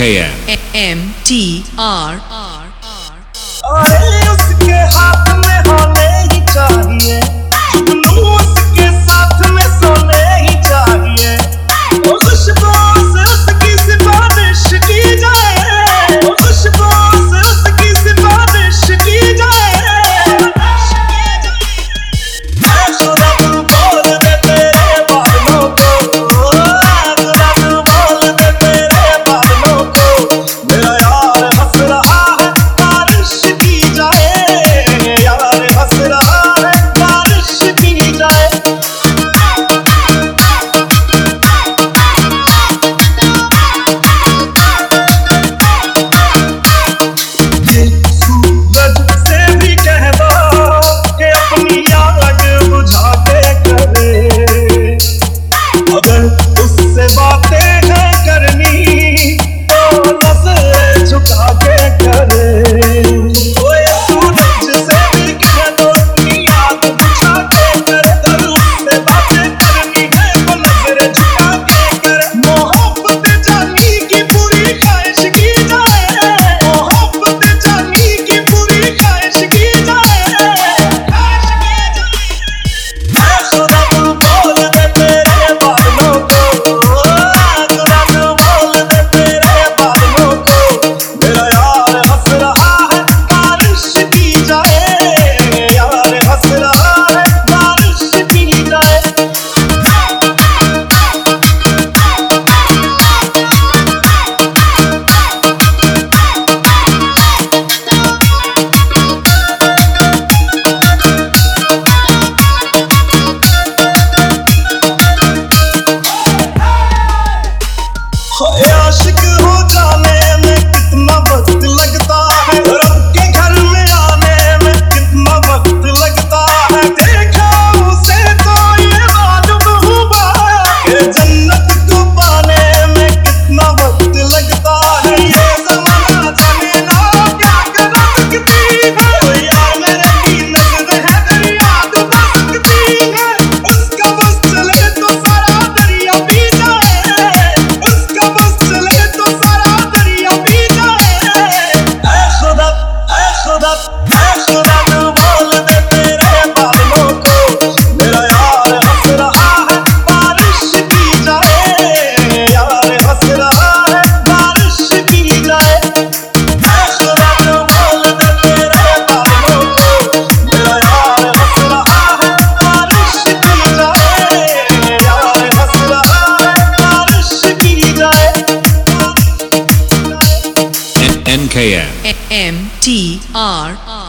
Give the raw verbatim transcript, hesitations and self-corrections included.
M M T R R अरे उसके हाथ में होने ही चाहिए, जुगनू उसके साथ में सोने ही चाहिए। वो खुशबू से उसकी सिफारिश की जाए, वो खुशबू से उसकी सिफारिश की जाए। ऐ खुदा तू बोल दे तेरे बालों को, खुदा तू बोल दे तेरे बालों को, मेरा यार हंस रहा है बारिश की जाए, यार हंस रहा है बारिश की जाए। ये सूरज से भी कह दो कि अपनी आग बुझा के करे, अगर उससे बातें हैं करनी तो नजर झुका के करे। ओए सूरज से भी कह दो अपनी आग बुझा के करे, अगर उससे बातें करनी है तो नजर झुका के करे। मोहब्बत जानी की पूरी ख्वाहिश की जाए, मोहब्बत जानी की पूरी ख्वाहिश की जाए, ख्वाहिश की जाए। ऐ खुदा तू बोल दे तेरे बालों को, खुदा तू बोल दे तेरे बालों को, मेरा यार हंस रहा है बारिश की जाए, यार हंस रहा है बारिश की जाए। हाय आशिक हो जाने में कितना वक्त लगता है, रब के घर में आने में कितना वक्त लगता है। देखा उसे तो ये मालूम हुआ कि जन्नत को पाने में कितना वक्त लगता है। ये ज़माना जाने ना क्या कर सकती है, ओ यार मेरे की नज़र है दरिया डुबा सकती है। उसका बस चले तो सारा दरिया पी जाए, उसका बस चले तो सारा दरिया पी जाए। ऐ खुदा, ऐ खुदा, ऐ खुदा तू बोल दे तेरे बालों को, मेरा यार हंस रहा है बारिश की जाए, यार हंस रहा है बारिश की जाए। ऐ खुदा तू बोल दे तेरे बालों को, मेरा यार हंस रहा है बारिश की जाए, यार हंस रहा है बारिश की जाए। N K M M T R R